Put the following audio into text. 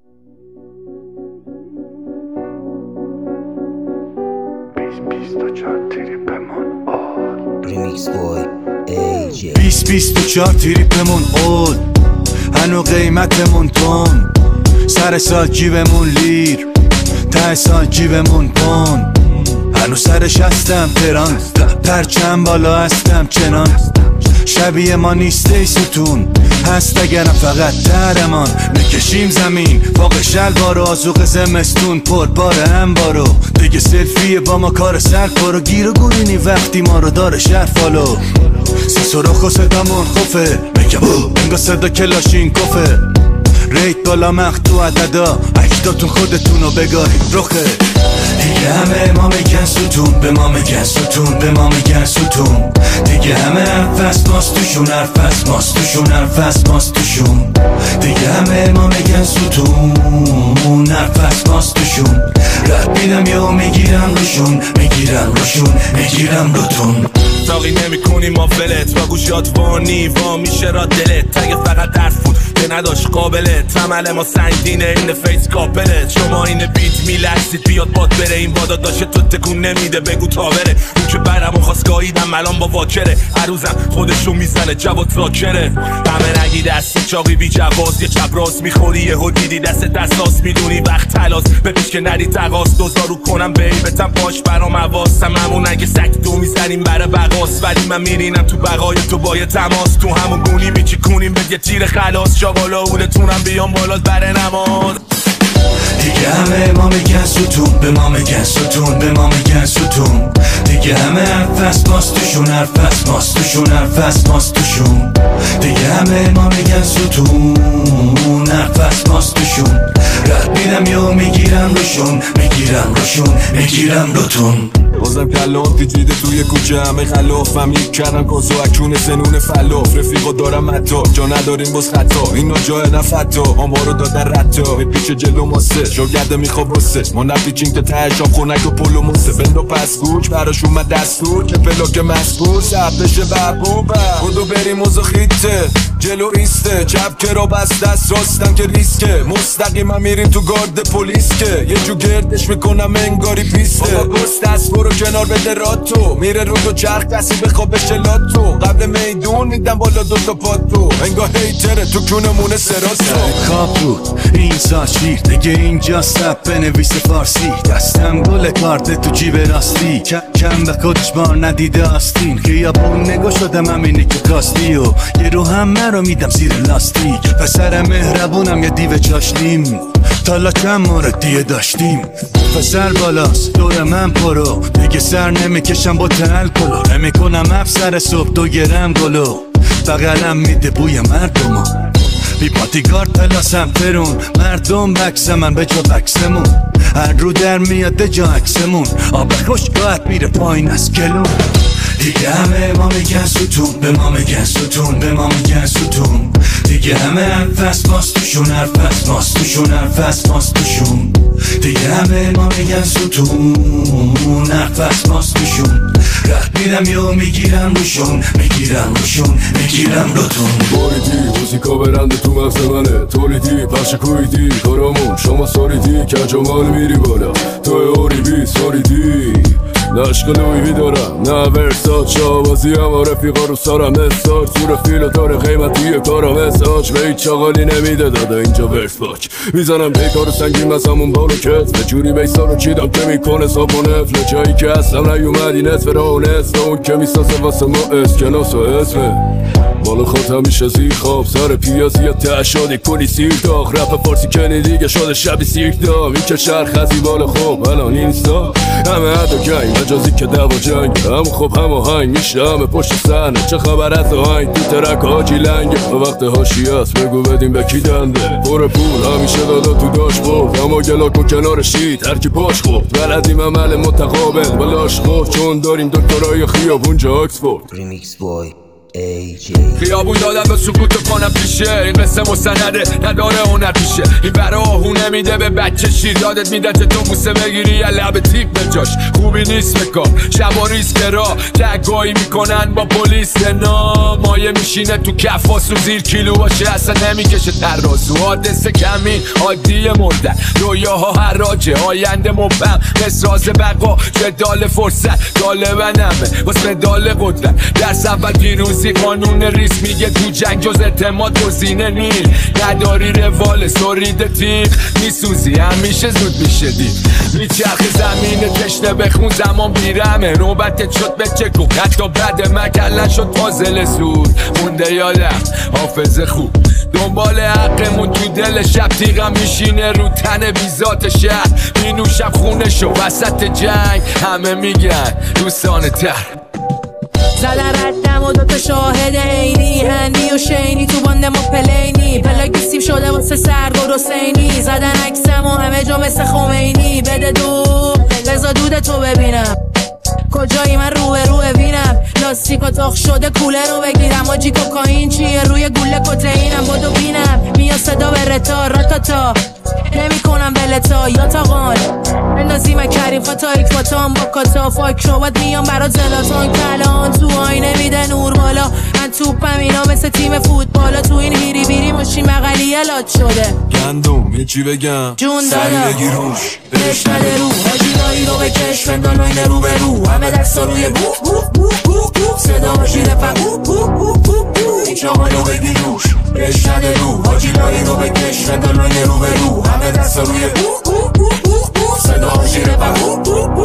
ریمیکس بوی ایجی 20-24 تریپمون اول، هنو قیمتمون تون، سر سال جیبمون لیر، ته سال جیبمون پون، هنو سرش هستم تران، پرچم بالا هستم چنان، شبیه ما نیست ای ستون، هست اگرم فقط درمان، میکشیم زمین فوق شلوار و آزوق زمستون پر بار انبارو، دیگه سلفیه با ما کار سر پرو، گیر و گورینی وقتی ما رو داره شهر فالو، سی سرخ و صدامون خوفه، میگم انگا صدا کلاشین کفه، ریت بالا مخت و عددا، اکداتون خودتونو بگارید رخه، دیگه همه ما میگن ستون، به ما میگن ستون، به ما میگن ستون، دیگه همه حرف ماست توشون، حرف ماست توشون، حرف ماست توشون، دیگه همه ما میگن ستون، حرف ماست توشون، رد میدم یا میگیرم روشون، میگیرم روشون، میگیرم روتون، تاقی نمی کنی ما فلت با گوشات وانی وا میشه را دلت، تگه فقط درف بود که نداشت قابلت، عمل ما سنگینه این فیس کاپلت، شما این بیت میلرزید بیاد باد بره، این بادا داشته تو تکون نمیده بگو تا بره، اون که برمون خواست گاییدم الان با واکره، عروزم خودشو میزنه جواد تراکره، همه نگی دستی چاقی بی جواز، یه چپ راست میخوری یهو دیدی دست دستاس، میدونی وقت تلاس به پیش که نری تقاس، دوزارو کنم بیبتم باش برام حواسم، همون اگه سک دو میزنیم برای بقاس، ولی من میرینم تو بقای تو با یه تماس، تو همون گونی میچی کنیم به یه تیر خلاص، شاغالا اولتونم بیام بالات بر نماز، دیگه همه ما میگن ستون، به ما میگن ستون، به ما میگن ستون، دیگه همه حرف ماست توشون، حرف ماست توشون، حرف ماست توشون، دیگه همه ما میگن ستون، حرف ماست توشون، رد میدم یا میگیرم روشون، میگیرم روشون، میگیرم روتون، بازم کلام پیچیده توی کوچه همه خلافم، یک کردم کازو اکون سنون فلاف، رفیقا دارم متا جا نداریم باز خطا، اینا جای نفتا آمارو دادن رتا، میپیچه جلو ماسه شاگرده میخواب رسه، ما نپیچیم که تهش آب خونک و پلو موسه، بندو پس گوچ براش اومد دستور که پلاک مسئول سب بشه بربوبه، خودو بریم موزو خیته جلو ایسته، چپ کرا بس دست راستم که ریسکه، مستقیم هم میریم تو گارد پلیس که یه جو گردش میکنم انگاری پیسته، بابا گست دست برو کنار بده راتو، میره رو دو چرخ کسی بخواب بشه لاتو، قبل میدون میدم بالا دوتا پاتو، انگا هیتره تو کونمونه سراسو، کاپ بود این ساشیر دیگه اینجا سب بنویس فارسی، دستم گل کارت تو جیب راستی، کم به خودش بار ندیده آستین، خیابون نگاه شدم همینی که کاستی و یه رو همه رو میدم زیر لاستیک، پسر مهربونم یه دیو چاشنیم، تالا چند موردیه داشتیم، پسر بالاست دور من پرو، دیگه سر نمیکشم با الکلو، نمیکنم افسر صبح 2 گرم گلو، بغلم میده بوی مردمو، بی پاتیگارد پلاسم ترون، مردم بکس من به جا بکسمون، هر رو در میاد جا عکسمون، آب خوشگاهت میره پایین از گلون، دیگه همه ما میگن ستون، به ما میگن ستون، به ما میگن ستون، دیگه همه حرف ماست توشون، حرف ماست توشون، حرف ماست توشون، دیگه همه ما میگن ستون، حرف ماست توشون، رد میدم یا میگیرم روشون، میگیرم روشون، میگیرم روتون، باریدی موزیکا برنده تو مغز منه، تولیدی پخش کویدی کارامون شما ساریدی که جمال میری بالا، تو اوری بی ساریدی نشق لویوی دارم نه ورسات، شابازی هم رفیقا رو سارم استار، زور فیل و داره قیمتی کارم اساج، به هیچ چاقالی نمیده داده اینجا ورس باک، میزنم پیکارو سنگین مثمون بالو کت، به جوری بیسا رو چیدم که میکنه ساب و نفل، جایی که هستم نیومدی نصف راه و نصف، اون که میساسه واسه ما اسکناس و اسمه، بالا خود همیشه زیر خواب، سر پیازیت تشادی کلی سیر داغ، رپ فارسی کنی دیگه شده شبی سیرک دام، این که شرخ خزی بالا خوب الان اینستا، همه عد و گنگ مجازی که دوا جنگ، هم خوب هم آهنگ میشه همه پشت صحنه، چه خبر از آهنگ تو ترک حاجی لنگه، و وقت حاشیه است بگو بدیم به کی دنده، پر پول همیشه دادا تو داش برد، اما گلاک و کنار شید هر کی پاش خورد، بلدیم عمل متقابل بلاش خورد، چون داریم دکترای خیابون جا آکسفورد. ریمیکس بوی AJ. خیابون دادن به سکوت کنم پیشه، این قصه مستنده نداره هنر پیشه. این برا آهونه میده به بچه شیر، یادت میده که تو موسه بگیری یا لب تیک به جاش. خوبی نیست بکار شب و ریسک را تگایی میکنن با پلیس نه مایه میشینه تو کفاس و زیر کیلو باشه اصلا نمیکشه ترازو. حادثه کمی عادی مردن، رویاها حراجه آینده مبهم، قصاص بقا جدال فرصت طالبنمه واسه مدال قدرت. درس اول پیروزی قانون ریس میگه تو جنگ جز اعتماد گزینه نیل. نداری روال سرید تیغ میسوزی همیشه زود میشه دیر. میچرخ زمین تشنه بخون زمان بیرمه، نوبتت شد به چکو حتی بعد مکلن شد پازل زود مونده یادم حافظ خوب. دنبال حقمون تو دل شب تیغم میشینه رو تن بیزات شهر، مینوشم خونه شو وسط جنگ همه میگن دوستان تر. زدن ردم و دوتا شاهد عینی، هندی و شینی تو باند ما پلینی، پلاک سیب شده واسه سرگار حسینی، زدن عکسم و همه جا مثل خمینی. بده دو بزا دود تو ببینم کجایی من روه بینم، لاستیکا تاخ شده کوله رو بگیرم. آجی کوکائین چیه روی گوله کتئینم، بدو بینم میاد صدا به رتا راتاتا نمی کنم بلتا یا تاقان اندازی من کریم فتا اکباتان با کاتا فاک شوبت میام برا زلاتان کلان تو آینه میده نور بالا. من توپم اینا مثل تیم فوتبالا، تو این هیری بیری ماشین مقلی الات شده گندم یه چی بگم جون سری بگی روش بهش نده رو هجینایی رو بکش فندانوین رو به رو همه دستا روی بو بو بو بو بو صدا باشی رفت بو بو بو بو بو این چاقا رو بگی روش بهش نده رو هجینایی رو بکش فندانوین رو به رو همه دستا روی بو بو بو بو بو صدا باشی رفت بو بو